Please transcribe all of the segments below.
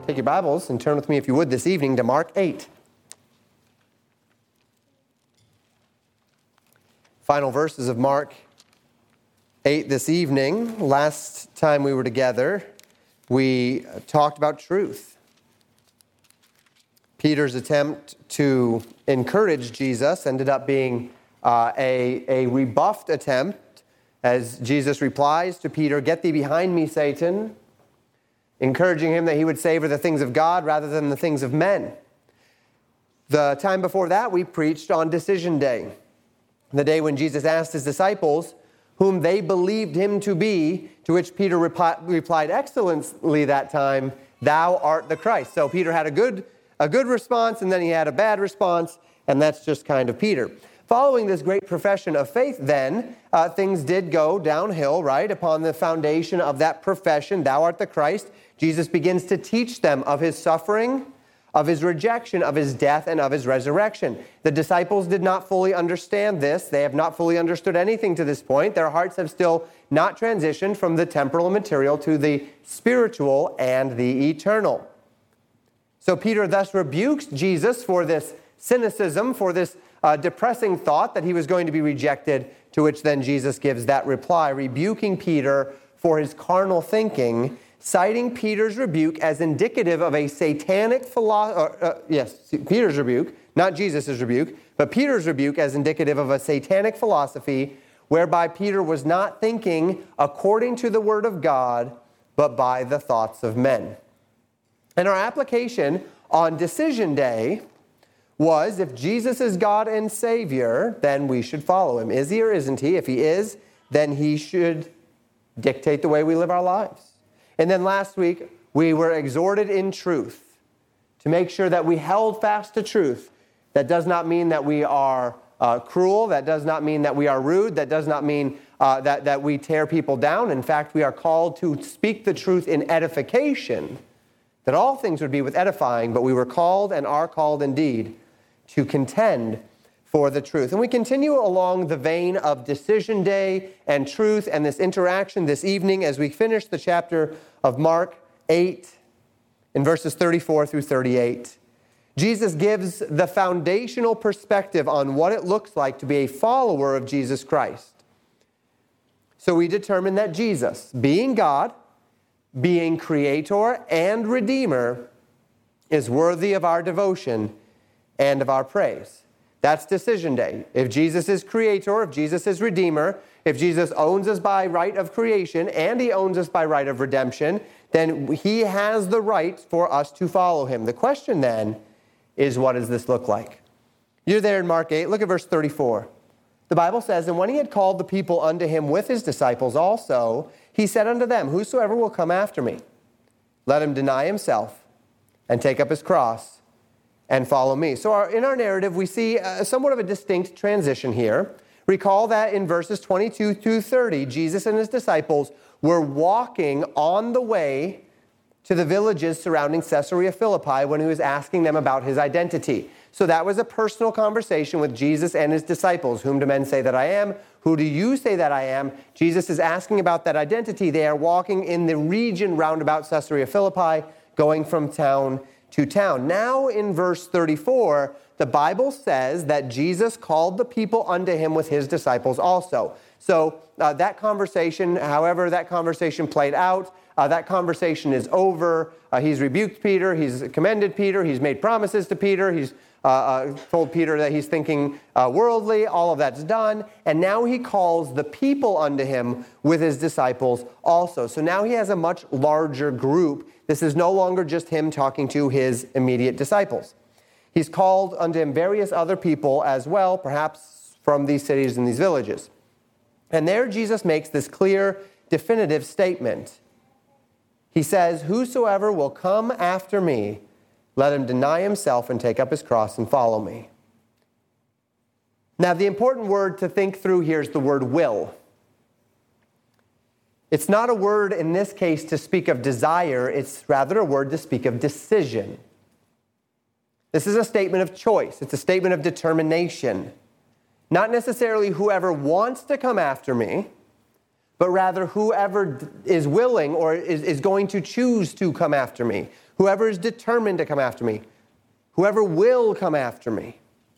Take your Bibles and turn with me, if you would, this evening to Mark 8. Final verses of Mark 8 this evening. Last time we were together, we talked about truth. Peter's attempt to encourage Jesus ended up being a rebuffed attempt, as Jesus replies to Peter, "Get thee behind me, Satan," encouraging him that he would savor the things of God rather than the things of men. The time before that, we preached on Decision Day, the day when Jesus asked his disciples whom they believed him to be, to which Peter replied excellently that time, "Thou art the Christ." So Peter had a good response, and then he had a bad response, and that's just kind of Peter. Following this great profession of faith, then, things did go downhill, right? Upon the foundation of that profession, "Thou art the Christ," Jesus begins to teach them of his suffering, of his rejection, of his death, and of his resurrection. The disciples did not fully understand this. They have not fully understood anything to this point. Their hearts have still not transitioned from the temporal and material to the spiritual and the eternal. So Peter thus rebukes Jesus for this cynicism, for this depressing thought that he was going to be rejected, to which then Jesus gives that reply, rebuking Peter for his carnal thinking, citing Peter's rebuke as indicative of a satanic Peter's rebuke, not Jesus' rebuke, but Peter's rebuke as indicative of a satanic philosophy whereby Peter was not thinking according to the Word of God, but by the thoughts of men. And our application on Decision Day was, if Jesus is God and Savior, then we should follow him. Is he or isn't he? If he is, then he should dictate the way we live our lives. And then last week, we were exhorted in truth to make sure that we held fast to truth. That does not mean that we are cruel. That does not mean that we are rude. That does not mean that we tear people down. In fact, we are called to speak the truth in edification, that all things would be with edifying, but we were called and are called indeed to contend for the truth. And we continue along the vein of Decision Day and truth and this interaction this evening as we finish the chapter of Mark 8 in verses 34 through 38. Jesus gives the foundational perspective on what it looks like to be a follower of Jesus Christ. So we determine that Jesus, being God, being Creator and Redeemer, is worthy of our devotion and of our praise. That's Decision Day. If Jesus is Creator, if Jesus is Redeemer, if Jesus owns us by right of creation and he owns us by right of redemption, then he has the right for us to follow him. The question then is, what does this look like? You're there in Mark 8. Look at verse 34. The Bible says, "And when he had called the people unto him with his disciples also, he said unto them, Whosoever will come after me, let him deny himself and take up his cross and follow me." So in our narrative, we see somewhat of a distinct transition here. Recall that in verses 22 through 30, Jesus and his disciples were walking on the way to the villages surrounding Caesarea Philippi when he was asking them about his identity. So that was a personal conversation with Jesus and his disciples. "Whom do men say that I am? Who do you say that I am?" Jesus is asking about that identity. They are walking in the region round about Caesarea Philippi, going from town to town. Now in verse 34, the Bible says that Jesus called the people unto him with his disciples also. So that conversation, however that conversation played out, that conversation is over. He's rebuked Peter. He's commended Peter. He's made promises to Peter. He's told Peter that he's thinking worldly. All of that's done. And now he calls the people unto him with his disciples also. So now he has a much larger group. This is no longer just him talking to his immediate disciples. He's called unto him various other people as well, perhaps from these cities and these villages. And there Jesus makes this clear, definitive statement. He says, "Whosoever will come after me, let him deny himself and take up his cross and follow me." Now, the important word to think through here is the word will. It's not a word in this case to speak of desire. It's rather a word to speak of decision. This is a statement of choice. It's a statement of determination. Not necessarily whoever wants to come after me, but rather whoever is willing or is going to choose to come after me. whoever is determined to come after me, whoever will come after me.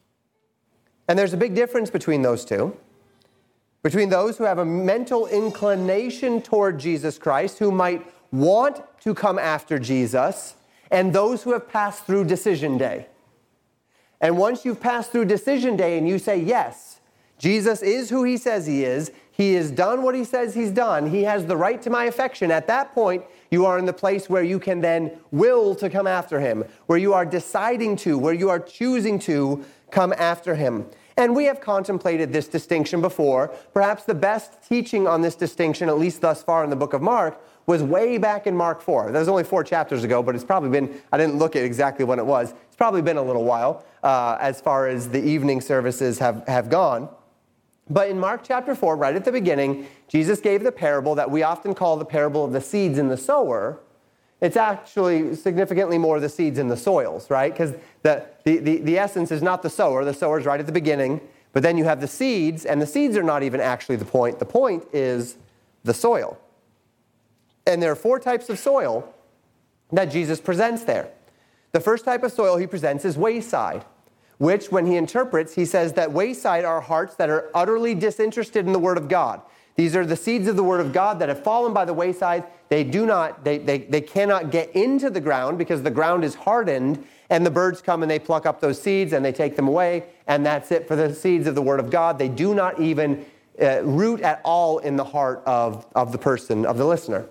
And there's a big difference between those two. Between those who have a mental inclination toward Jesus Christ, who might want to come after Jesus, and those who have passed through decision day. And once you've passed through decision day and you say, yes, Jesus is who he says he has done what he says he's done, he has the right to my affection, at that point, you are in the place where you can then will to come after him, where you are deciding to, where you are choosing to come after him. And we have contemplated this distinction before. Perhaps the best teaching on this distinction, at least thus far in the book of Mark, was way back in Mark 4. That was only 4 chapters ago, but it's probably been, I didn't look at exactly when it was. It's probably been a little while as far as the evening services have gone. But in Mark chapter 4, right at the beginning, Jesus gave the parable that we often call the parable of the seeds and the sower. It's actually significantly more the seeds in the soils, right? Because the essence is not the sower. The sower is right at the beginning. But then you have the seeds, and the seeds are not even actually the point. The point is the soil. And there are 4 types of soil that Jesus presents there. The first type of soil he presents is wayside, which when he interprets, he says that wayside are hearts that are utterly disinterested in the Word of God. These are the seeds of the Word of God that have fallen by the wayside. They cannot get into the ground because the ground is hardened, and the birds come and they pluck up those seeds and they take them away, and that's it for the seeds of the Word of God. They do not even root at all in the heart of the person, of the listener.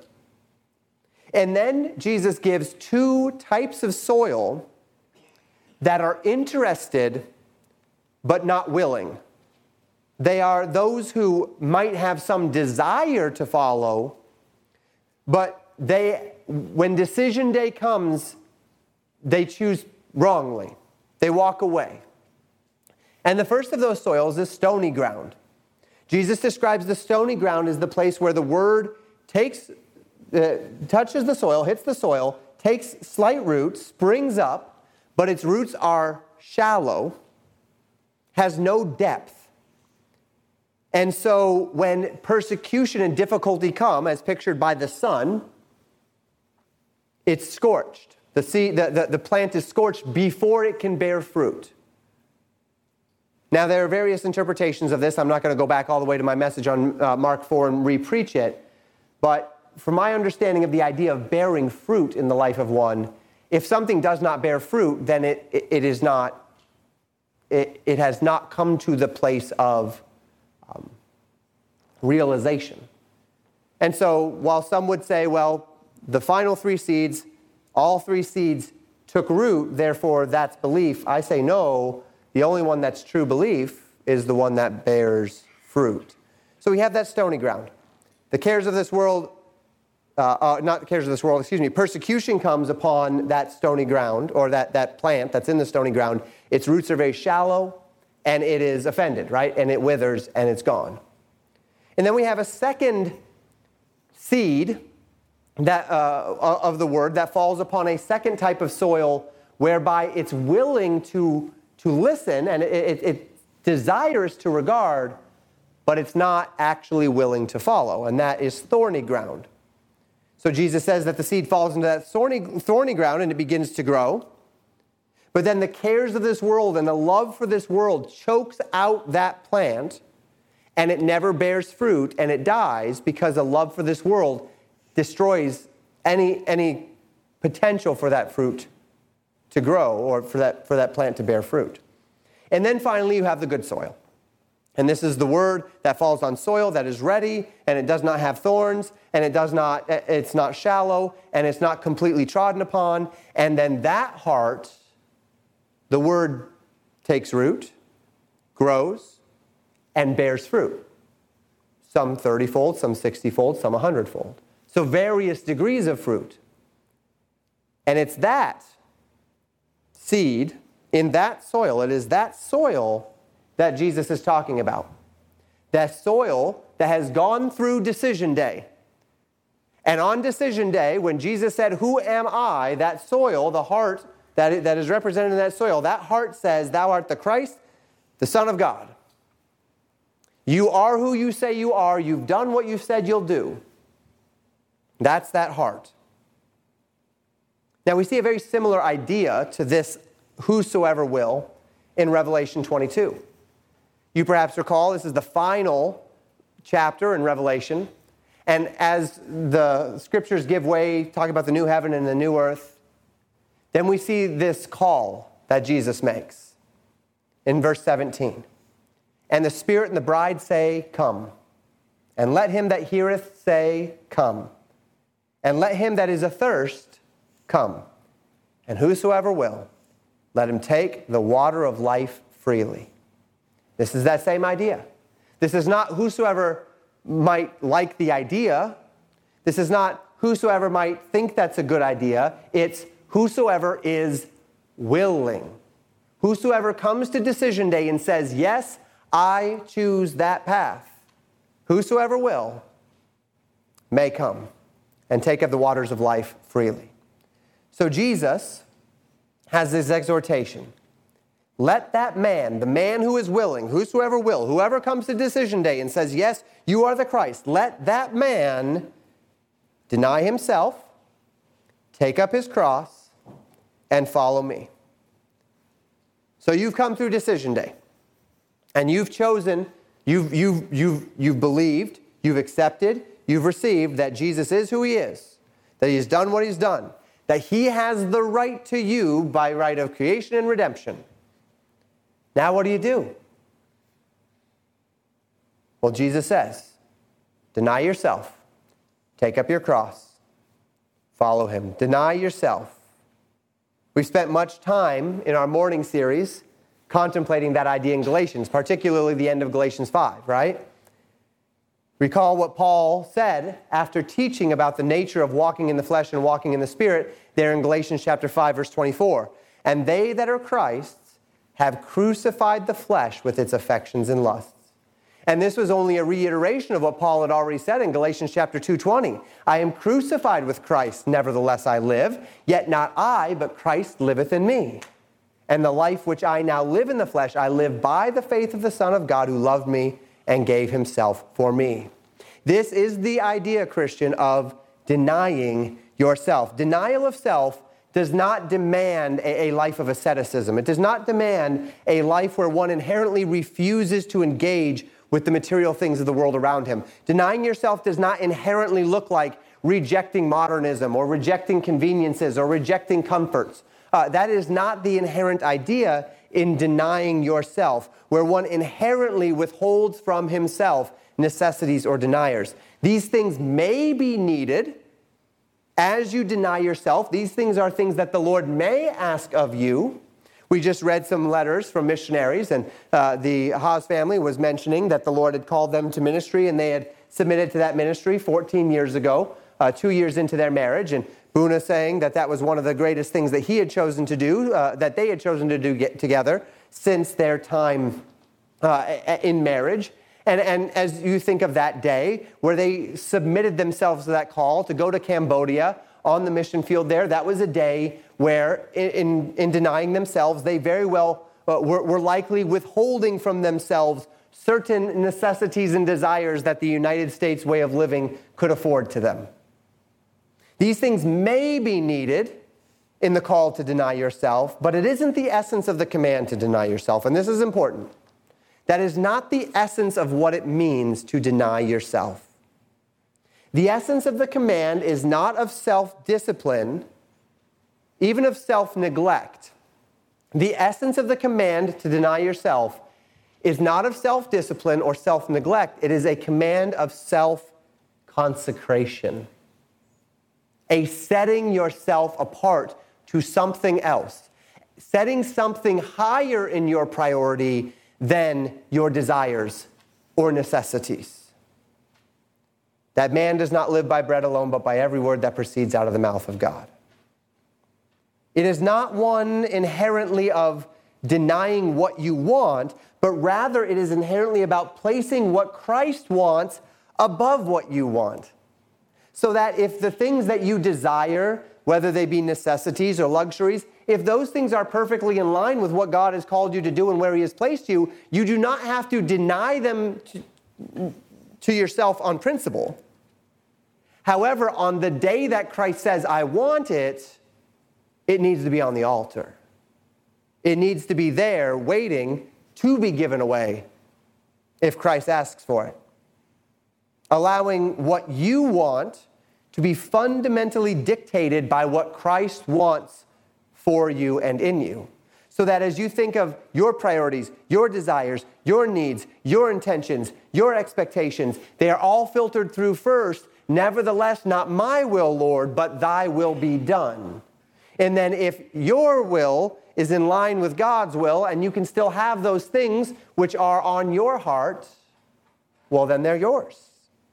And then Jesus gives 2 types of soil that are interested but not willing. They are those who might have some desire to follow, but when decision day comes, they choose wrongly. They walk away. And the first of those soils is stony ground. Jesus describes the stony ground as the place where the word touches the soil, hits the soil, takes slight root, springs up, but its roots are shallow, has no depth. And so when persecution and difficulty come, as pictured by the sun, it's scorched. The plant is scorched before it can bear fruit. Now, there are various interpretations of this. I'm not going to go back all the way to my message on Mark 4 and re-preach it. But from my understanding of the idea of bearing fruit in the life of one, if something does not bear fruit, then it has not come to the place of realization. And so while some would say, well, the final 3 seeds, all 3 seeds took root, therefore that's belief, I say no, the only one that's true belief is the one that bears fruit. So we have that stony ground. The cares of this world, not the cares of this world, persecution comes upon that stony ground, or that plant that's in the stony ground. Its roots are very shallow, and it is offended, right? And it withers, and it's gone. And then we have a second seed that of the word that falls upon a second type of soil whereby it's willing to listen, and it desires to regard, but it's not actually willing to follow, and that is thorny ground. So Jesus says that the seed falls into that thorny ground and it begins to grow. But then the cares of this world and the love for this world chokes out that plant, and it never bears fruit, and it dies because a love for this world destroys any potential for that fruit to grow, or for that plant to bear fruit. And then finally you have the good soil. And this is the word that falls on soil that is ready, and it does not have thorns, and it's not shallow, and it's not completely trodden upon. And then that heart, the word takes root, grows, and bears fruit. Some 30-fold, some 60-fold, some 100-fold. So various degrees of fruit. And it's that seed in that soil, it is that soil that Jesus is talking about. That soil that has gone through decision day. And on decision day, when Jesus said, "Who am I?" that soil, the heart that is represented in that soil, that heart says, "Thou art the Christ, the Son of God. You are who you say you are. You've done what you said you'll do." That's that heart. Now, we see a very similar idea to this whosoever will in Revelation 22. You perhaps recall this is the final chapter in Revelation. And as the scriptures give way, talk about the new heaven and the new earth, then we see this call that Jesus makes in verse 17. And the Spirit and the bride say, Come. And let him that heareth say, Come. And let him that is athirst come. And whosoever will, let him take the water of life freely. This is that same idea. This is not whosoever might like the idea. This is not whosoever might think that's a good idea. It's whosoever is willing. Whosoever comes to decision day and says, yes, I choose that path. Whosoever will may come and take of the waters of life freely. So Jesus has this exhortation. Let that man, the man who is willing, whosoever will, whoever comes to decision day and says, yes, you are the Christ, let that man deny himself, take up his cross, and follow me. So you've come through decision day, and you've chosen, you've believed, you've accepted, you've received that Jesus is who he is, that he has done what he's done, that he has the right to you by right of creation and redemption. Now what do? Well, Jesus says, deny yourself, take up your cross, follow him. Deny yourself. We've spent much time in our morning series contemplating that idea in Galatians, particularly the end of Galatians 5, right? Recall what Paul said after teaching about the nature of walking in the flesh and walking in the Spirit there in Galatians chapter 5, verse 24. And they that are Christ's have crucified the flesh with its affections and lusts. And this was only a reiteration of what Paul had already said in Galatians chapter 2:20. I am crucified with Christ, nevertheless I live, yet not I, but Christ liveth in me. And the life which I now live in the flesh, I live by the faith of the Son of God who loved me and gave himself for me. This is the idea, Christian, of denying yourself. Denial of self does not demand a life of asceticism. It does not demand a life where one inherently refuses to engage with the material things of the world around him. Denying yourself does not inherently look like rejecting modernism or rejecting conveniences or rejecting comforts. That is not the inherent idea in denying yourself, where one inherently withholds from himself necessities or deniers. These things may be needed as you deny yourself. These things are things that the Lord may ask of you. We just read some letters from missionaries, and the Haas family was mentioning that the Lord had called them to ministry, and they had submitted to that ministry 14 years ago, 2 years into their marriage. And Boona saying that that was one of the greatest things that he had chosen to do, that they had chosen to do together since their time in marriage. And as you think of that day where they submitted themselves to that call to go to Cambodia on the mission field there, that was a day where in denying themselves, they very well were likely withholding from themselves certain necessities and desires that the United States way of living could afford to them. These things may be needed in the call to deny yourself, but it isn't the essence of the command to deny yourself, and this is important. That is not the essence of what it means to deny yourself. The essence of the command is not of self-discipline, even of self-neglect. The essence of the command to deny yourself is not of self-discipline or self-neglect. It is a command of self-consecration, a setting yourself apart to something else, setting something higher in your priority than your desires or necessities. That man does not live by bread alone, but by every word that proceeds out of the mouth of God. It is not one inherently of denying what you want, but rather it is inherently about placing what Christ wants above what you want. So that if the things that you desire, whether they be necessities or luxuries, if those things are perfectly in line with what God has called you to do and where he has placed you, you do not have to deny them to yourself on principle. However, on the day that Christ says, I want it, it needs to be on the altar. It needs to be there waiting to be given away if Christ asks for it. Allowing what you want to be fundamentally dictated by what Christ wants for you and in you. So that as you think of your priorities, your desires, your needs, your intentions, your expectations, they are all filtered through first. Nevertheless, not my will, Lord, but thy will be done. And then if your will is in line with God's will, and you can still have those things which are on your heart, well, then they're yours.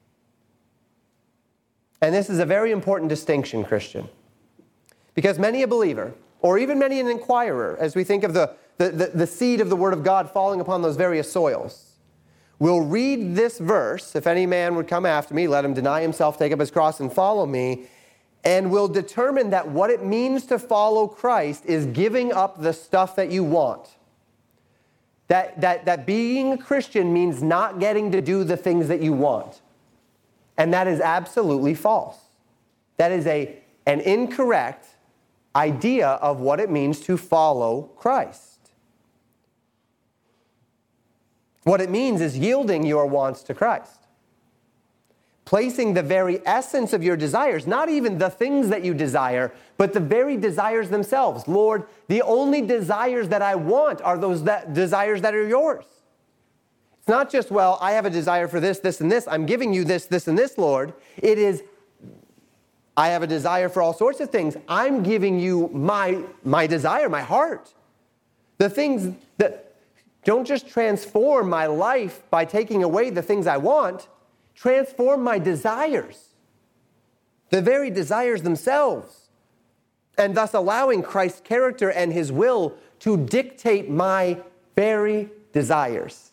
And this is a very important distinction, Christian. Because many a believer, or even many an inquirer, as we think of the seed of the Word of God falling upon those various soils, will read this verse, if any man would come after me, let him deny himself, take up his cross, and follow me, and will determine that what it means to follow Christ is giving up the stuff that you want. That being a Christian means not getting to do the things that you want. And that is absolutely false. That is an incorrect idea of what it means to follow Christ. What it means is yielding your wants to Christ. Placing the very essence of your desires, not even the things that you desire, but the very desires themselves. Lord, the only desires that I want are those desires that are yours. It's not just, well, I have a desire for this, this, and this. I'm giving you this, this, and this, Lord. It is, I have a desire for all sorts of things. I'm giving you my desire, my heart. The things that don't just transform my life by taking away the things I want, transform my desires, the very desires themselves, and thus allowing Christ's character and his will to dictate my very desires.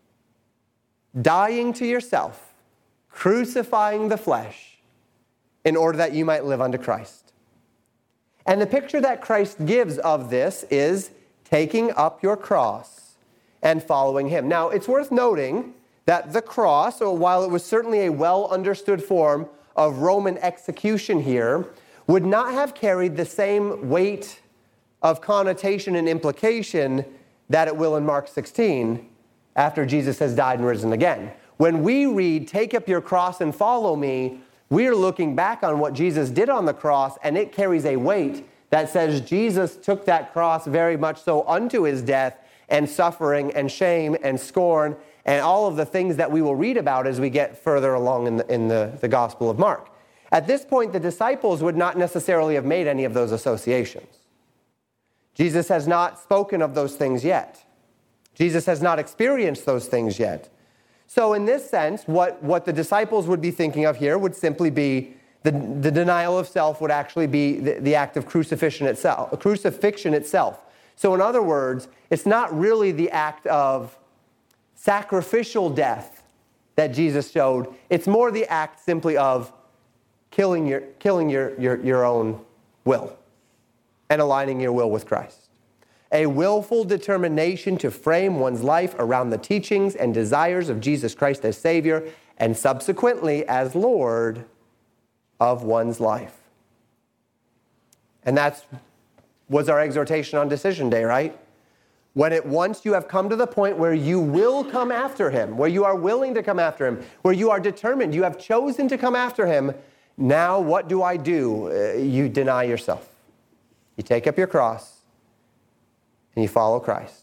Dying to yourself, crucifying the flesh, in order that you might live unto Christ. And the picture that Christ gives of this is taking up your cross and following him. Now, it's worth noting that the cross, or while it was certainly a well-understood form of Roman execution here, would not have carried the same weight of connotation and implication that it will in Mark 16 after Jesus has died and risen again. When we read, take up your cross and follow me, we're looking back on what Jesus did on the cross, and it carries a weight that says Jesus took that cross very much so unto his death and suffering and shame and scorn and all of the things that we will read about as we get further along in the Gospel of Mark. At this point, the disciples would not necessarily have made any of those associations. Jesus has not spoken of those things yet. Jesus has not experienced those things yet. So in this sense, what the disciples would be thinking of here would simply be the denial of self would actually be the act of crucifixion itself. So in other words, it's not really the act of sacrificial death that Jesus showed. It's more the act simply of killing your own will and aligning your will with Christ. A willful determination to frame one's life around the teachings and desires of Jesus Christ as Savior and subsequently as Lord of one's life. And that was our exhortation on Decision Day, right? Once you have come to the point where you will come after him, where you are willing to come after him, where you are determined, you have chosen to come after him, now what do? You deny yourself. You take up your cross and you follow Christ.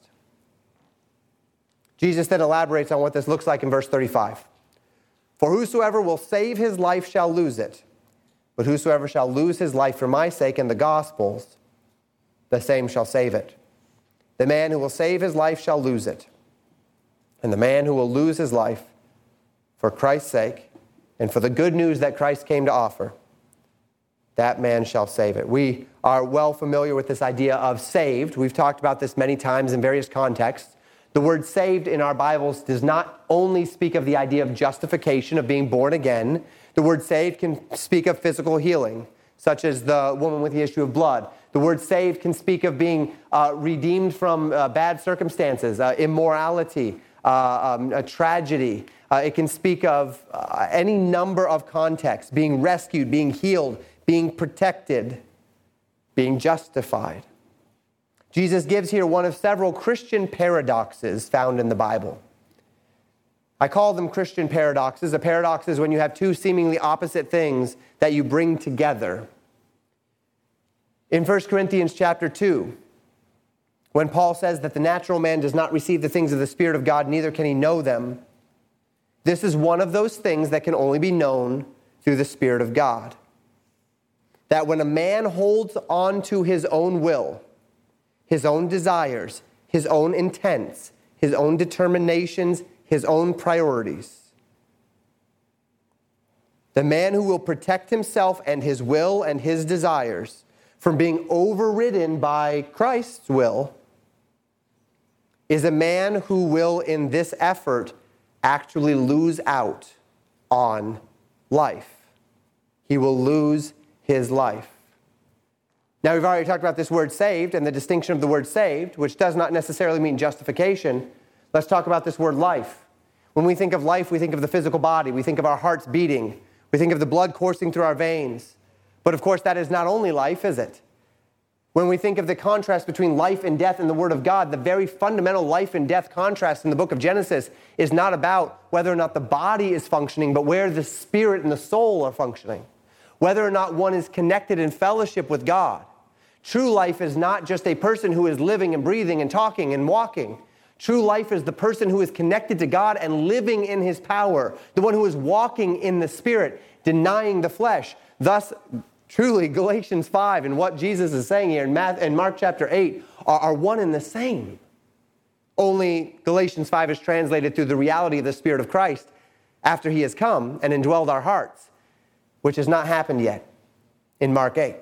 Jesus then elaborates on what this looks like in verse 35. For whosoever will save his life shall lose it, but whosoever shall lose his life for my sake and the gospel's, the same shall save it. The man who will save his life shall lose it. And the man who will lose his life for Christ's sake and for the good news that Christ came to offer, that man shall save it. We are well familiar with this idea of saved. We've talked about this many times in various contexts. The word saved in our Bibles does not only speak of the idea of justification, of being born again. The word saved can speak of physical healing, such as the woman with the issue of blood. The word saved can speak of being redeemed from bad circumstances, immorality, a tragedy. It can speak of any number of contexts, being rescued, being healed, being protected. being justified. Jesus gives here one of several Christian paradoxes found in the Bible. I call them Christian paradoxes. A paradox is when you have two seemingly opposite things that you bring together. In 1 Corinthians chapter 2, when Paul says that the natural man does not receive the things of the Spirit of God, neither can he know them, this is one of those things that can only be known through the Spirit of God. That when a man holds on to his own will, his own desires, his own intents, his own determinations, his own priorities, the man who will protect himself and his will and his desires from being overridden by Christ's will is a man who will, in this effort, actually lose out on life. He will lose his life. Now, we've already talked about this word saved and the distinction of the word saved, which does not necessarily mean justification. Let's talk about this word life. When we think of life, we think of the physical body. We think of our hearts beating. We think of the blood coursing through our veins. But of course, that is not only life, is it? When we think of the contrast between life and death in the Word of God, the very fundamental life and death contrast in the book of Genesis is not about whether or not the body is functioning, but where the spirit and the soul are functioning. Whether or not one is connected in fellowship with God. True life is not just a person who is living and breathing and talking and walking. True life is the person who is connected to God and living in His power, the one who is walking in the Spirit, denying the flesh. Thus, truly, Galatians 5 and what Jesus is saying here in Mark chapter 8 are one and the same. Only Galatians 5 is translated through the reality of the Spirit of Christ after He has come and indwelled our hearts, which has not happened yet in Mark 8.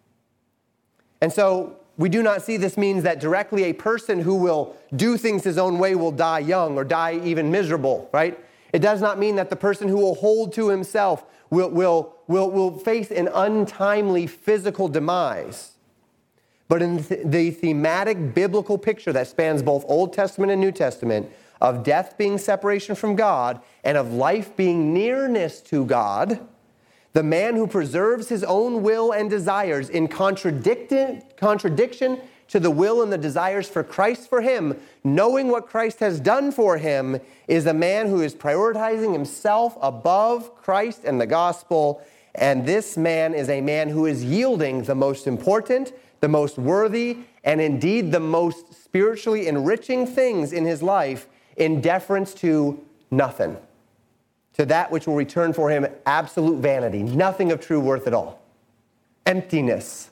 And so, we do not see this means that directly a person who will do things his own way will die young or die even miserable, right? It does not mean that the person who will hold to himself will face an untimely physical demise. But in the thematic biblical picture that spans both Old Testament and New Testament of death being separation from God and of life being nearness to God, the man who preserves his own will and desires in contradiction to the will and the desires for Christ for him, knowing what Christ has done for him, is a man who is prioritizing himself above Christ and the gospel. And this man is a man who is yielding the most important, the most worthy, and indeed the most spiritually enriching things in his life in deference to nothing. To that which will return for him absolute vanity, nothing of true worth at all. Emptiness.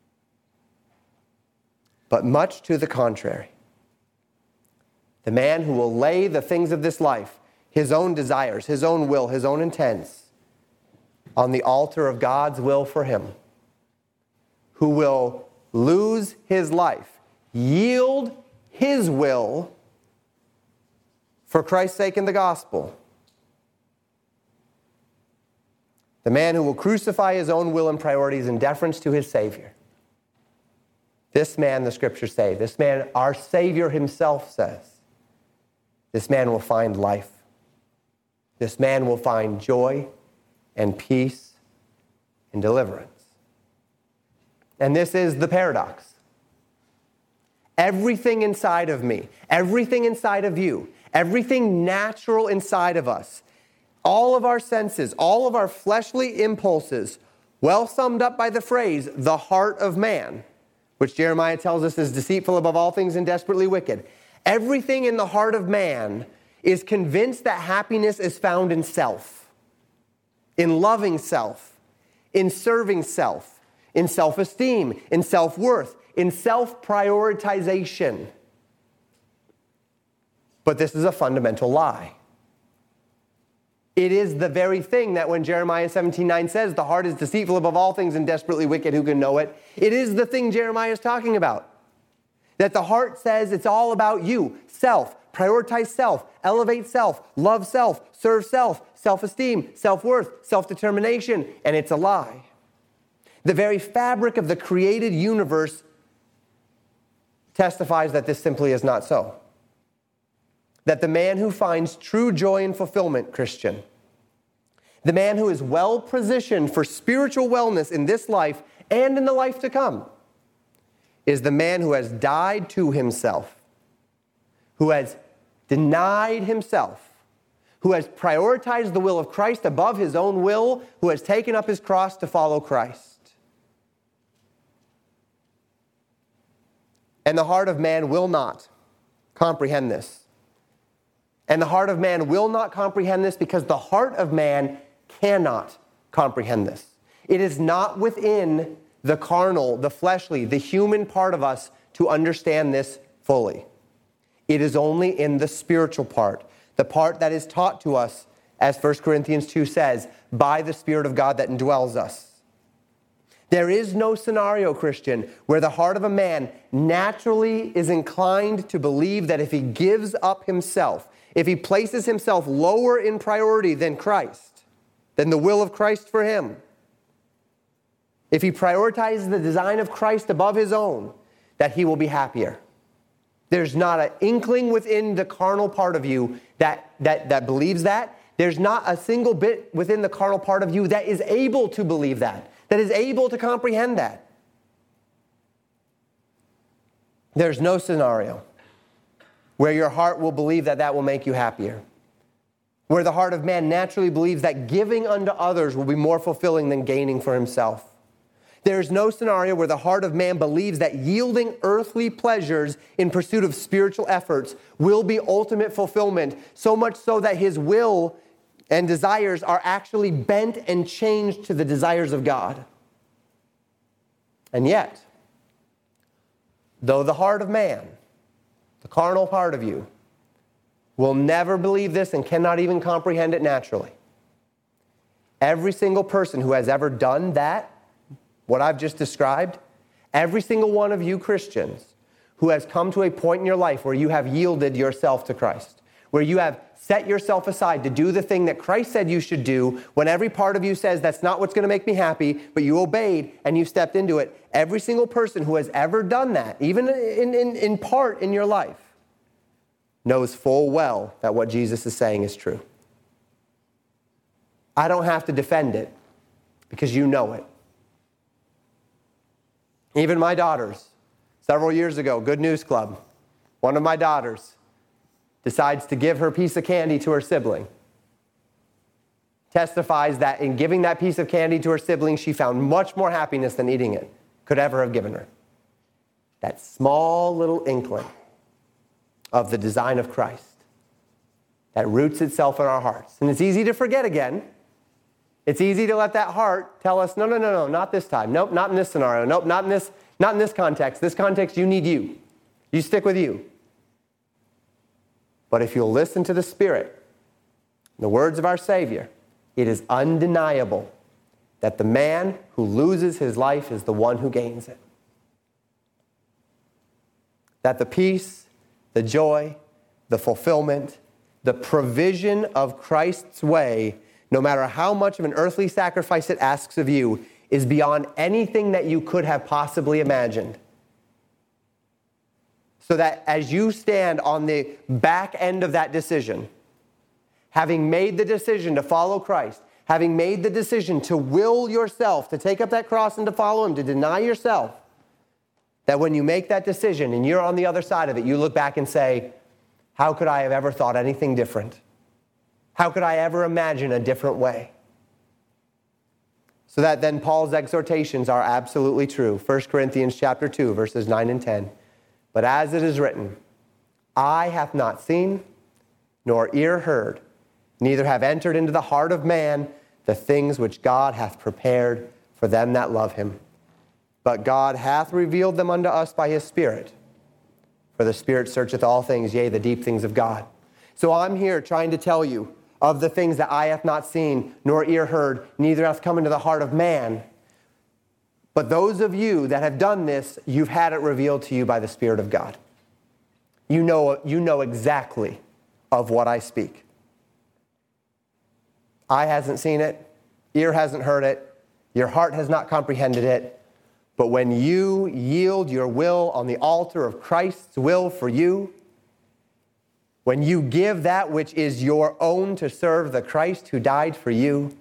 But much to the contrary. The man who will lay the things of this life, his own desires, his own will, his own intents, on the altar of God's will for him, who will lose his life, yield his will for Christ's sake in the gospel. The man who will crucify his own will and priorities in deference to his Savior. This man, the Scriptures say, this man, our Savior himself says, this man will find life. This man will find joy and peace and deliverance. And this is the paradox. Everything inside of me, everything inside of you, everything natural inside of us, all of our senses, all of our fleshly impulses, well summed up by the phrase, the heart of man, which Jeremiah tells us is deceitful above all things and desperately wicked. Everything in the heart of man is convinced that happiness is found in self, in loving self, in serving self, in self-esteem, in self-worth, in self-prioritization. But this is a fundamental lie. It is the very thing that when Jeremiah 17:9 says, the heart is deceitful above all things and desperately wicked, who can know it? It is the thing Jeremiah is talking about. That the heart says it's all about you, self, prioritize self, elevate self, love self, serve self, self-esteem, self-worth, self-determination, and it's a lie. The very fabric of the created universe testifies that this simply is not so. That the man who finds true joy and fulfillment, Christian, the man who is well positioned for spiritual wellness in this life and in the life to come, is the man who has died to himself, who has denied himself, who has prioritized the will of Christ above his own will, who has taken up his cross to follow Christ. And the heart of man will not comprehend this. And the heart of man will not comprehend this because the heart of man cannot comprehend this. It is not within the carnal, the fleshly, the human part of us to understand this fully. It is only in the spiritual part, the part that is taught to us, as 1 Corinthians 2 says, by the Spirit of God that indwells us. There is no scenario, Christian, where the heart of a man naturally is inclined to believe that if he gives up himself, if he places himself lower in priority than Christ, than the will of Christ for him, if he prioritizes the design of Christ above his own, that he will be happier. There's not an inkling within the carnal part of you that believes that. There's not a single bit within the carnal part of you that is able to believe that is able to comprehend that. There's no scenario where your heart will believe that will make you happier. Where the heart of man naturally believes that giving unto others will be more fulfilling than gaining for himself. There's no scenario where the heart of man believes that yielding earthly pleasures in pursuit of spiritual efforts will be ultimate fulfillment, so much so that his will and desires are actually bent and changed to the desires of God. And yet, though the heart of man, the carnal part of you, will never believe this and cannot even comprehend it naturally, every single person who has ever done that, what I've just described, every single one of you Christians who has come to a point in your life where you have yielded yourself to Christ, where you have set yourself aside to do the thing that Christ said you should do, when every part of you says that's not what's going to make me happy, but you obeyed and you stepped into it, every single person who has ever done that, even in part in your life, knows full well that what Jesus is saying is true. I don't have to defend it because you know it. Even my daughters, several years ago, Good News Club, one of my daughters decides to give her piece of candy to her sibling. Testifies that in giving that piece of candy to her sibling, she found much more happiness than eating it could ever have given her. That small little inkling of the design of Christ that roots itself in our hearts. And it's easy to forget again. It's easy to let that heart tell us, no, not this time. Nope, not in this scenario. Nope, not in this context. This context, you need you. You stick with you. But if you'll listen to the Spirit, the words of our Savior, it is undeniable that the man who loses his life is the one who gains it. That the peace, the joy, the fulfillment, the provision of Christ's way, no matter how much of an earthly sacrifice it asks of you, is beyond anything that you could have possibly imagined. So that as you stand on the back end of that decision, having made the decision to follow Christ, having made the decision to will yourself, to take up that cross and to follow Him, to deny yourself, that when you make that decision and you're on the other side of it, you look back and say, how could I have ever thought anything different? How could I ever imagine a different way? So that then Paul's exhortations are absolutely true. 1 Corinthians chapter 2, verses 9 and 10. But as it is written, eye hath not seen, nor ear heard, neither have entered into the heart of man the things which God hath prepared for them that love Him. But God hath revealed them unto us by His Spirit. For the Spirit searcheth all things, yea, the deep things of God. So I'm here trying to tell you of the things that eye hath not seen, nor ear heard, neither hath come into the heart of man. But those of you that have done this, you've had it revealed to you by the Spirit of God. You know exactly of what I speak. Eye hasn't seen it, ear hasn't heard it, your heart has not comprehended it. But when you yield your will on the altar of Christ's will for you, when you give that which is your own to serve the Christ who died for you,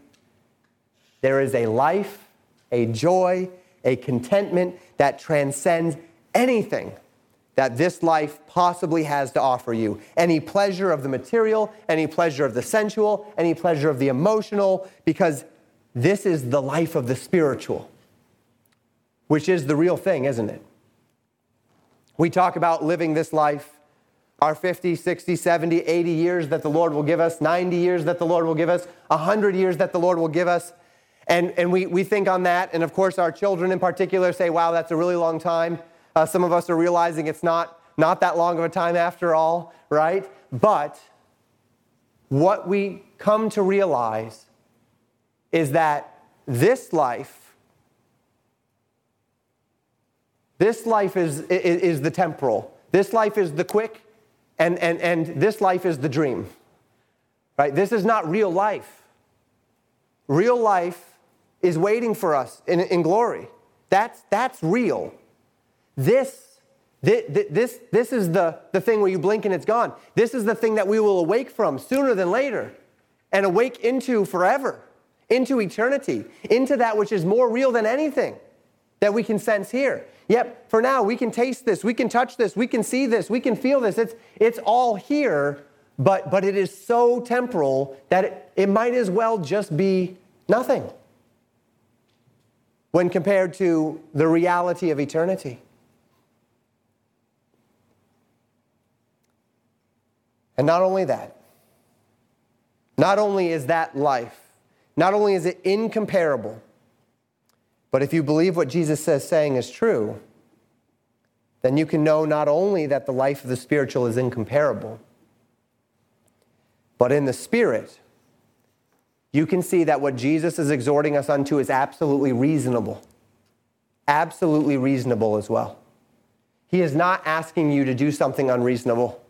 there is a life, a joy, a contentment that transcends anything that this life possibly has to offer you. Any pleasure of the material, any pleasure of the sensual, any pleasure of the emotional, because this is the life of the spiritual, which is the real thing, isn't it? We talk about living this life, our 50, 60, 70, 80 years that the Lord will give us, 90 years that the Lord will give us, 100 years that the Lord will give us. And we think on that, and of course our children in particular say, wow, that's a really long time. Some of us are realizing it's not that long of a time after all, right? But what we come to realize is that this life is the temporal. This life is the quick, and this life is the dream, right? This is not real life. Real life is waiting for us in glory. That's real. This is the thing where you blink and it's gone. This is the thing that we will awake from sooner than later and awake into forever, into eternity, into that which is more real than anything that we can sense here. Yep, for now, we can taste this, we can touch this, we can see this, we can feel this. It's all here, but it is so temporal that it might as well just be nothing when compared to the reality of eternity. And not only that, not only is that life, not only is it incomparable, but if you believe what Jesus is saying is true, then you can know not only that the life of the spiritual is incomparable, but in the Spirit, you can see that what Jesus is exhorting us unto is absolutely reasonable as well. He is not asking you to do something unreasonable.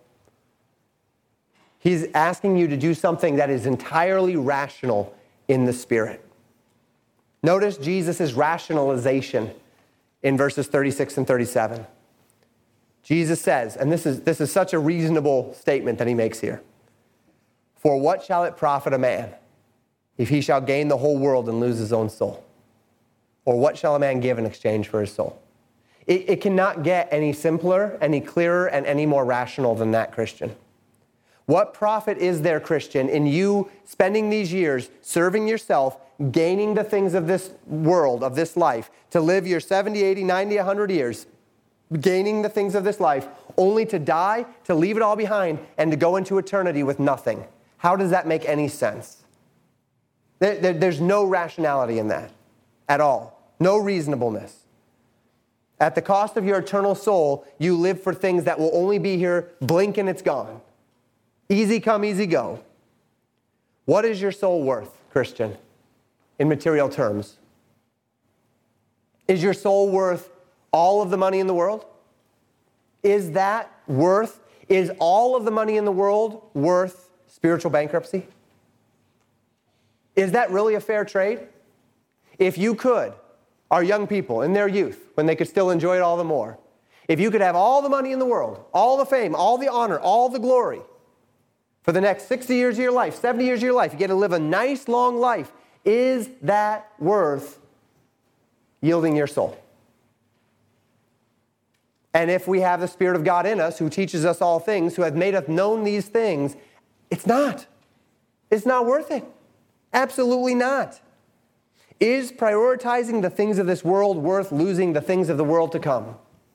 He's asking you to do something that is entirely rational in the Spirit. Notice Jesus' rationalization in verses 36 and 37. Jesus says, and this is such a reasonable statement that he makes here, "For what shall it profit a man if he shall gain the whole world and lose his own soul? Or what shall a man give in exchange for his soul?" It cannot get any simpler, any clearer, and any more rational than that, Christian. What profit is there, Christian, in you spending these years serving yourself, gaining the things of this world, of this life, to live your 70, 80, 90, 100 years, gaining the things of this life, only to die, to leave it all behind, and to go into eternity with nothing? How does that make any sense? There's no rationality in that at all. No reasonableness. At the cost of your eternal soul, you live for things that will only be here, blink and it's gone. Easy come, easy go. What is your soul worth, Christian, in material terms? Is your soul worth all of the money in the world? Is all of the money in the world worth spiritual bankruptcy? Is that really a fair trade? If you could, our young people in their youth, when they could still enjoy it all the more, if you could have all the money in the world, all the fame, all the honor, all the glory, for the next 60 years of your life, 70 years of your life, you get to live a nice long life, is that worth yielding your soul? And if we have the Spirit of God in us, who teaches us all things, who has made us known these things, it's not. It's not worth it. Absolutely not. Is prioritizing the things of this world worth losing the things of the world to come?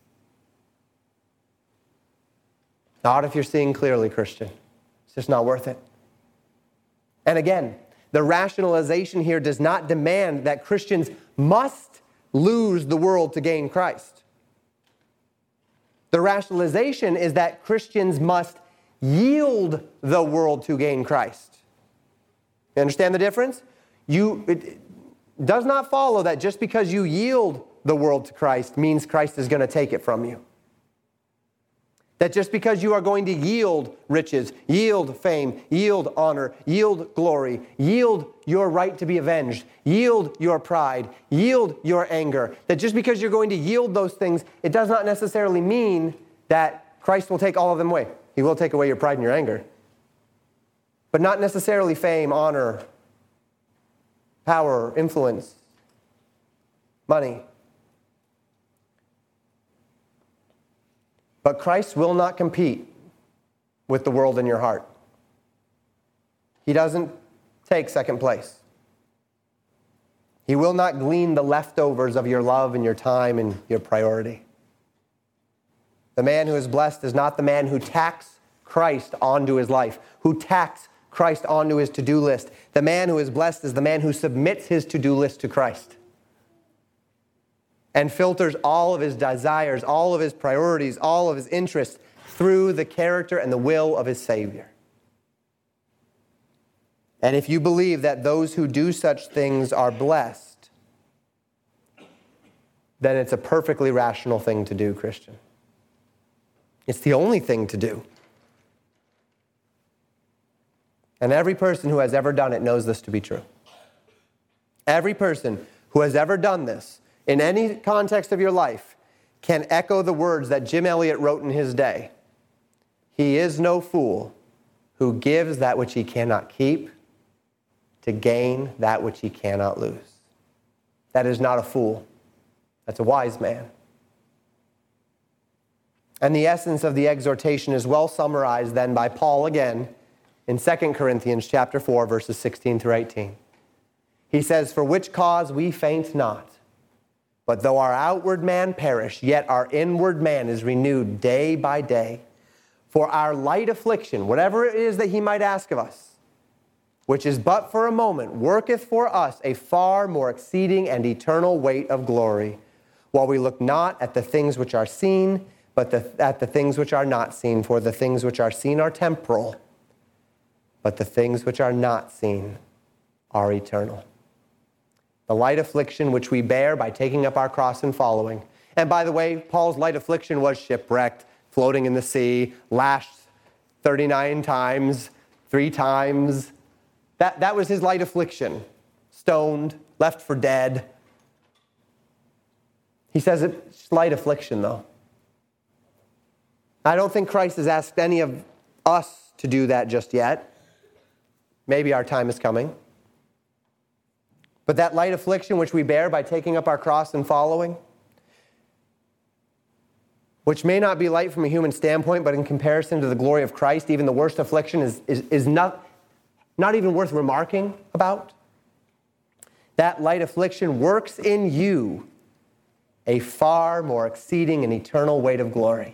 Not if you're seeing clearly, Christian. It's just not worth it. And again, the rationalization here does not demand that Christians must lose the world to gain Christ. The rationalization is that Christians must yield the world to gain Christ. You understand the difference? It does not follow that just because you yield the world to Christ means Christ is going to take it from you. That just because you are going to yield riches, yield fame, yield honor, yield glory, yield your right to be avenged, yield your pride, yield your anger, that just because you're going to yield those things, it does not necessarily mean that Christ will take all of them away. He will take away your pride and your anger. But not necessarily fame, honor, power, influence, money. But Christ will not compete with the world in your heart. He doesn't take second place. He will not glean the leftovers of your love and your time and your priority. The man who is blessed is not the man who tacks Christ onto his life, who tacks Christ onto his to-do list. The man who is blessed is the man who submits his to-do list to Christ and filters all of his desires, all of his priorities, all of his interests through the character and the will of his Savior. And if you believe that those who do such things are blessed, then it's a perfectly rational thing to do, Christian. It's the only thing to do. And every person who has ever done it knows this to be true. Every person who has ever done this in any context of your life can echo the words that Jim Elliot wrote in his day. He is no fool who gives that which he cannot keep to gain that which he cannot lose. That is not a fool. That's a wise man. And the essence of the exhortation is well summarized then by Paul again in 2 Corinthians chapter 4, verses 16 through 18. He says, "For which cause we faint not, but though our outward man perish, yet our inward man is renewed day by day. For our light affliction," whatever it is that he might ask of us, "which is but for a moment, worketh for us a far more exceeding and eternal weight of glory, while we look not at the things which are seen, but at the things which are not seen. For the things which are seen are temporal, but the things which are not seen are eternal." The light affliction which we bear by taking up our cross and following. And by the way, Paul's light affliction was shipwrecked, floating in the sea, lashed 39 times, 3 times. That was his light affliction. Stoned, left for dead. He says it's light affliction, though. I don't think Christ has asked any of us to do that just yet. Maybe our time is coming. But that light affliction which we bear by taking up our cross and following, which may not be light from a human standpoint, but in comparison to the glory of Christ, even the worst affliction is not even worth remarking about. That light affliction works in you a far more exceeding and eternal weight of glory,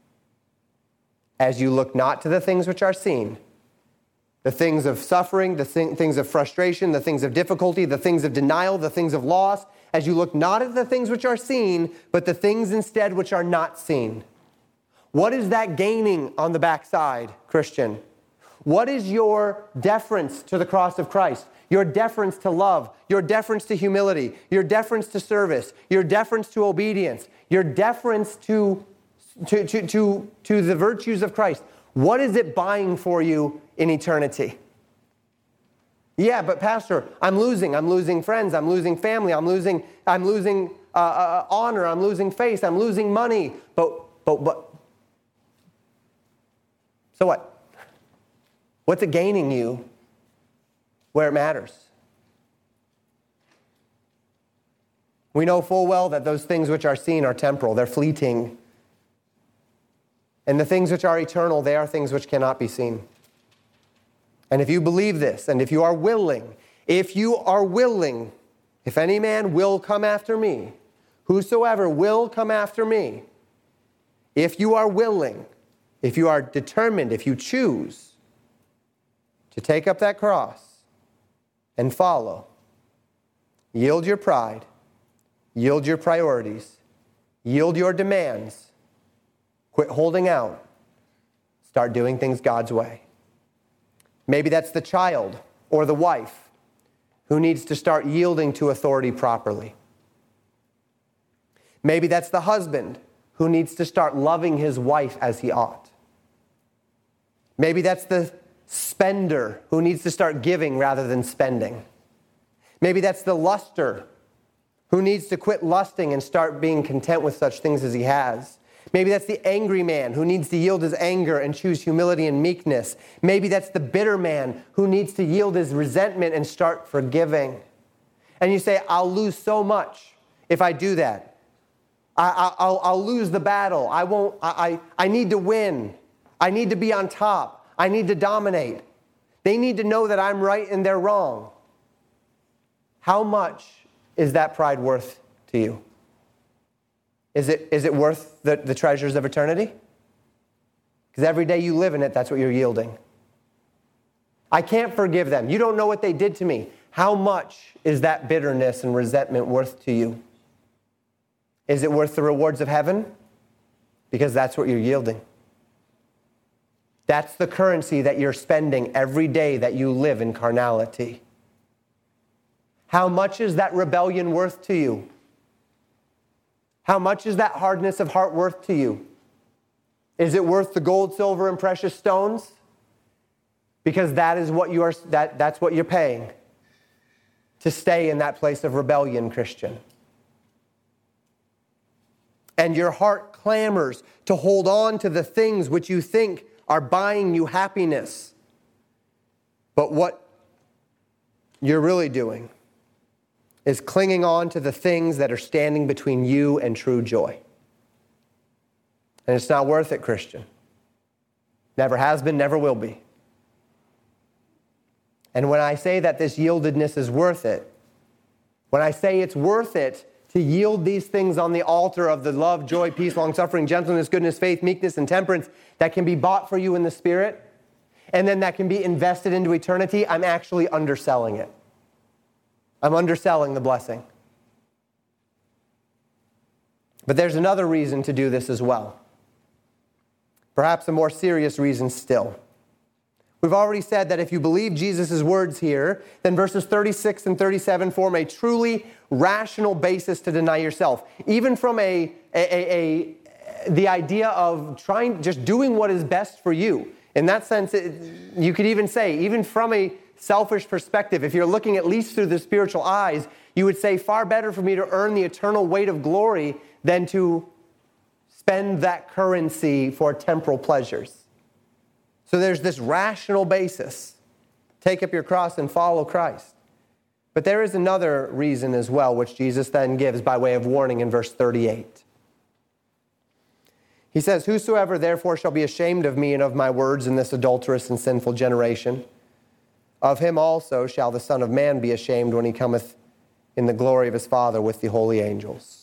as you look not to the things which are seen, the things of suffering, the things of frustration, the things of difficulty, the things of denial, the things of loss, as you look not at the things which are seen, but the things instead which are not seen. What is that gaining on the backside, Christian? What is your deference to the cross of Christ? Your deference to love, your deference to humility, your deference to service, your deference to obedience, your deference to the virtues of Christ. What is it buying for you in eternity? Yeah, but Pastor, I'm losing friends, I'm losing family, I'm losing honor, I'm losing face, I'm losing money. But so what? What's it gaining you where it matters? We know full well that those things which are seen are temporal, they're fleeting. And the things which are eternal, they are things which cannot be seen. And if you believe this, and if you are willing, if any man will come after me, whosoever will come after me, if you are willing, if you are determined, if you choose to take up that cross and follow, yield your pride, yield your priorities, yield your demands, quit holding out, start doing things God's way. Maybe that's the child or the wife who needs to start yielding to authority properly. Maybe that's the husband who needs to start loving his wife as he ought. Maybe that's the spender who needs to start giving rather than spending. Maybe that's the luster who needs to quit lusting and start being content with such things as he has. Maybe that's the angry man who needs to yield his anger and choose humility and meekness. Maybe that's the bitter man who needs to yield his resentment and start forgiving. And you say, I'll lose so much if I do that. I'll lose the battle. I need to win. I need to be on top. I need to dominate. They need to know that I'm right and they're wrong. How much is that pride worth to you? Is it worth the treasures of eternity? Because every day you live in it, that's what you're yielding. I can't forgive them. You don't know what they did to me. How much is that bitterness and resentment worth to you? Is it worth the rewards of heaven? Because that's what you're yielding. That's the currency that you're spending every day that you live in carnality. How much is that rebellion worth to you? How much is that hardness of heart worth to you? Is it worth the gold, silver, and precious stones? Because that's what you're paying to stay in that place of rebellion, Christian. And your heart clamors to hold on to the things which you think are buying you happiness. But what you're really doing is clinging on to the things that are standing between you and true joy. And it's not worth it, Christian. Never has been, never will be. And when I say that this yieldedness is worth it, when I say it's worth it to yield these things on the altar of the love, joy, peace, long-suffering, gentleness, goodness, faith, meekness, and temperance that can be bought for you in the Spirit, and then that can be invested into eternity, I'm actually underselling it. I'm underselling the blessing. But there's another reason to do this as well. Perhaps a more serious reason still. We've already said that if you believe Jesus' words here, then verses 36 and 37 form a truly rational basis to deny yourself. Even from the idea of just doing what is best for you. In that sense, you could even say, even from a selfish perspective, if you're looking at least through the spiritual eyes, you would say, far better for me to earn the eternal weight of glory than to spend that currency for temporal pleasures. So there's this rational basis. Take up your cross and follow Christ. But there is another reason as well, which Jesus then gives by way of warning in verse 38. He says, "Whosoever therefore shall be ashamed of me and of my words in this adulterous and sinful generation, of him also shall the Son of Man be ashamed when he cometh in the glory of his Father with the holy angels."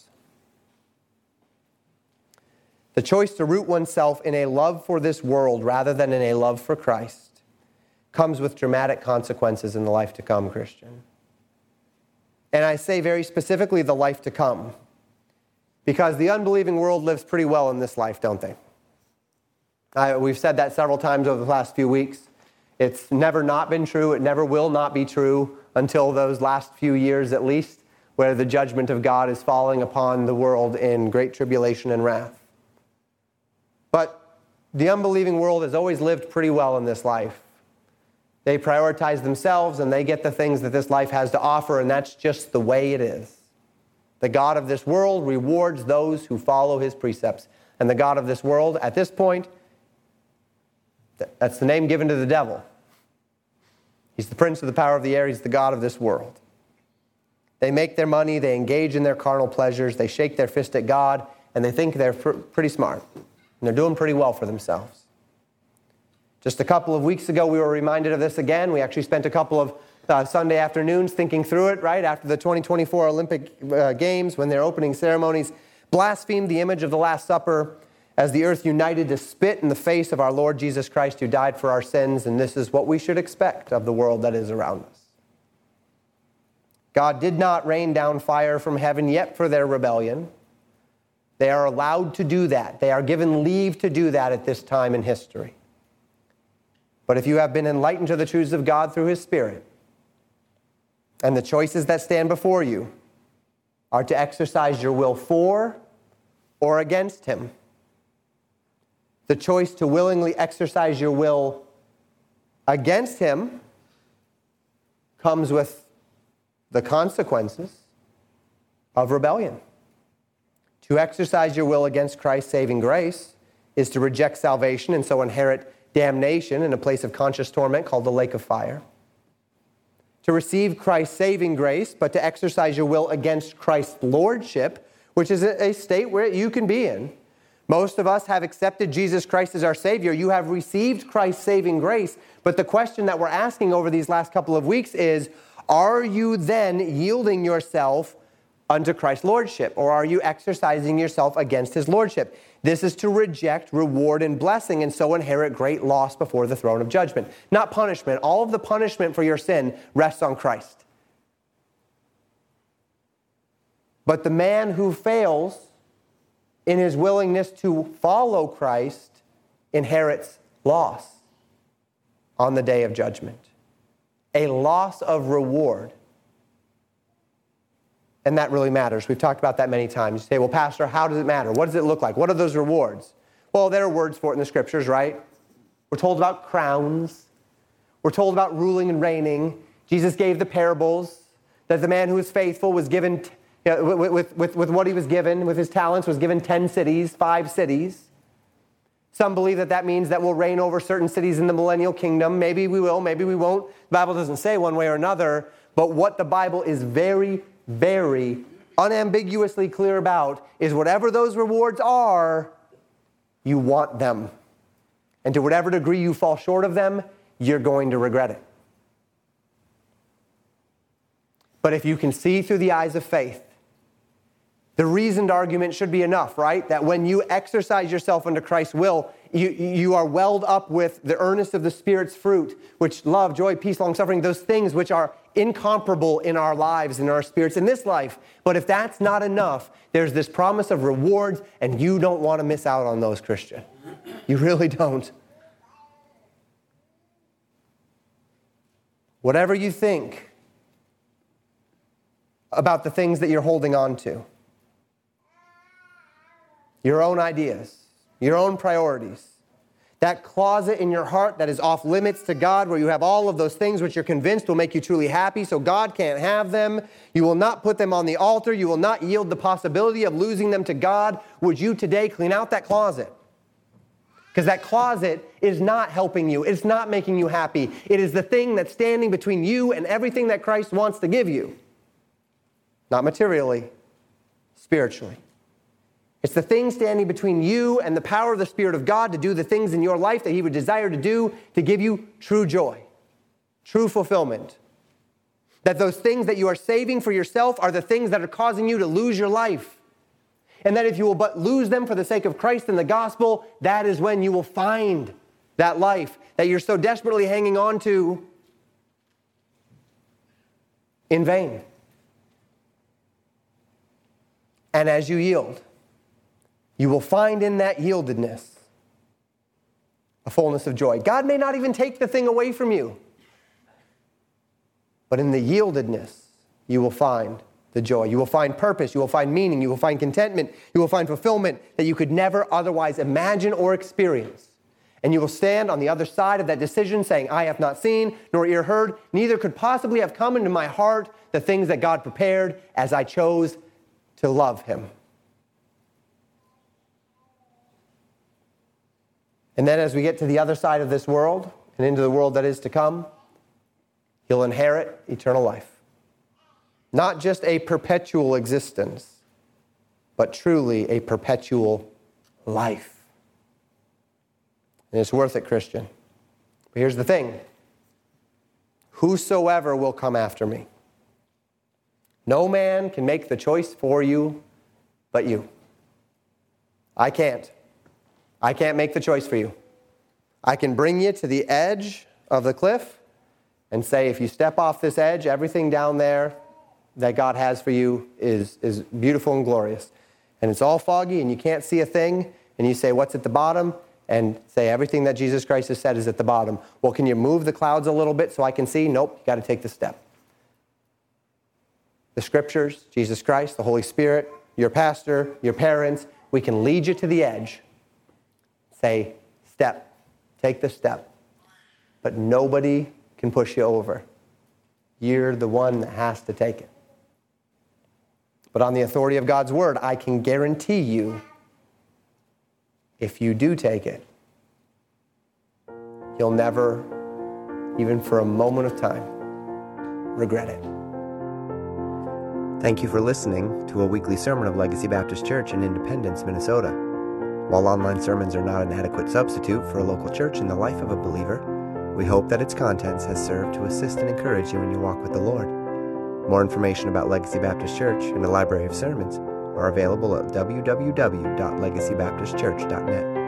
The choice to root oneself in a love for this world rather than in a love for Christ comes with dramatic consequences in the life to come, Christian. And I say very specifically the life to come, because the unbelieving world lives pretty well in this life, don't they? We've said that several times over the last few weeks. It's never not been true. It never will not be true until those last few years at least, where the judgment of God is falling upon the world in great tribulation and wrath. But the unbelieving world has always lived pretty well in this life. They prioritize themselves and they get the things that this life has to offer, and that's just the way it is. The God of this world rewards those who follow his precepts. And the God of this world, at this point, that's the name given to the devil. He's the prince of the power of the air. He's the God of this world. They make their money. They engage in their carnal pleasures. They shake their fist at God, and they think they're pretty smart. And they're doing pretty well for themselves. Just a couple of weeks ago, we were reminded of this again. We actually spent a couple of Sunday afternoons thinking through it, right? After the 2024 Olympic Games, when their opening ceremonies blasphemed the image of the Last Supper as the earth united to spit in the face of our Lord Jesus Christ, who died for our sins. And this is what we should expect of the world that is around us. God did not rain down fire from heaven yet for their rebellion. They are allowed to do that. They are given leave to do that at this time in history. But if you have been enlightened to the truths of God through his Spirit, and the choices that stand before you are to exercise your will for or against him, the choice to willingly exercise your will against him comes with the consequences of rebellion. To exercise your will against Christ's saving grace is to reject salvation and so inherit damnation in a place of conscious torment called the lake of fire. To receive Christ's saving grace, but to exercise your will against Christ's lordship, which is a state where you can be in. Most of us have accepted Jesus Christ as our Savior. You have received Christ's saving grace. But the question that we're asking over these last couple of weeks is, are you then yielding yourself unto Christ's lordship? Or are you exercising yourself against his lordship? This is to reject reward and blessing and so inherit great loss before the throne of judgment. Not punishment. All of the punishment for your sin rests on Christ. But the man who fails in his willingness to follow Christ inherits loss on the day of judgment. A loss of reward. And that really matters. We've talked about that many times. You say, well, Pastor, how does it matter? What does it look like? What are those rewards? Well, there are words for it in the scriptures, right? We're told about crowns. We're told about ruling and reigning. Jesus gave the parables that the man who was faithful was given, with what he was given, with his talents, was given 10 cities, 5 cities. Some believe that that means that we'll reign over certain cities in the millennial kingdom. Maybe we will, maybe we won't. The Bible doesn't say one way or another. But what the Bible is very, very unambiguously clear about is whatever those rewards are, you want them. And to whatever degree you fall short of them, you're going to regret it. But if you can see through the eyes of faith, the reasoned argument should be enough, right? That when you exercise yourself unto Christ's will, you are welled up with the earnest of the Spirit's fruit, which love, joy, peace, long-suffering, those things which are incomparable in our lives, in our spirits, in this life. But if that's not enough, there's this promise of rewards, and you don't want to miss out on those, Christian. You really don't. Whatever you think about the things that you're holding on to, your own ideas, your own priorities, that closet in your heart that is off limits to God, where you have all of those things which you're convinced will make you truly happy, so God can't have them. You will not put them on the altar. You will not yield the possibility of losing them to God. Would you today clean out that closet? Because that closet is not helping you. It's not making you happy. It is the thing that's standing between you and everything that Christ wants to give you. Not materially, spiritually. It's the thing standing between you and the power of the Spirit of God to do the things in your life that he would desire to do to give you true joy, true fulfillment. That those things that you are saving for yourself are the things that are causing you to lose your life. And that if you will but lose them for the sake of Christ and the gospel, that is when you will find that life that you're so desperately hanging on to in vain. And as you yield, you will find in that yieldedness a fullness of joy. God may not even take the thing away from you, but in the yieldedness, you will find the joy. You will find purpose. You will find meaning. You will find contentment. You will find fulfillment that you could never otherwise imagine or experience. And you will stand on the other side of that decision saying, I have not seen, nor ear heard, neither could possibly have come into my heart the things that God prepared as I chose to love him. And then as we get to the other side of this world and into the world that is to come, you'll inherit eternal life. Not just a perpetual existence, but truly a perpetual life. And it's worth it, Christian. But here's the thing. Whosoever will come after me. No man can make the choice for you but you. I can't. I can't make the choice for you. I can bring you to the edge of the cliff and say, if you step off this edge, everything down there that God has for you is beautiful and glorious. And it's all foggy and you can't see a thing. And you say, what's at the bottom? And say, everything that Jesus Christ has said is at the bottom. Well, can you move the clouds a little bit so I can see? Nope, you got to take the step. The scriptures, Jesus Christ, the Holy Spirit, your pastor, your parents, we can lead you to the edge. Say, step, take the step. But nobody can push you over. You're the one that has to take it. But on the authority of God's word, I can guarantee you, if you do take it, you'll never, even for a moment of time, regret it. Thank you for listening to a weekly sermon of Legacy Baptist Church in Independence, Minnesota. While online sermons are not an adequate substitute for a local church in the life of a believer, we hope that its contents has served to assist and encourage you in your walk with the Lord. More information about Legacy Baptist Church and a library of sermons are available at www.legacybaptistchurch.net.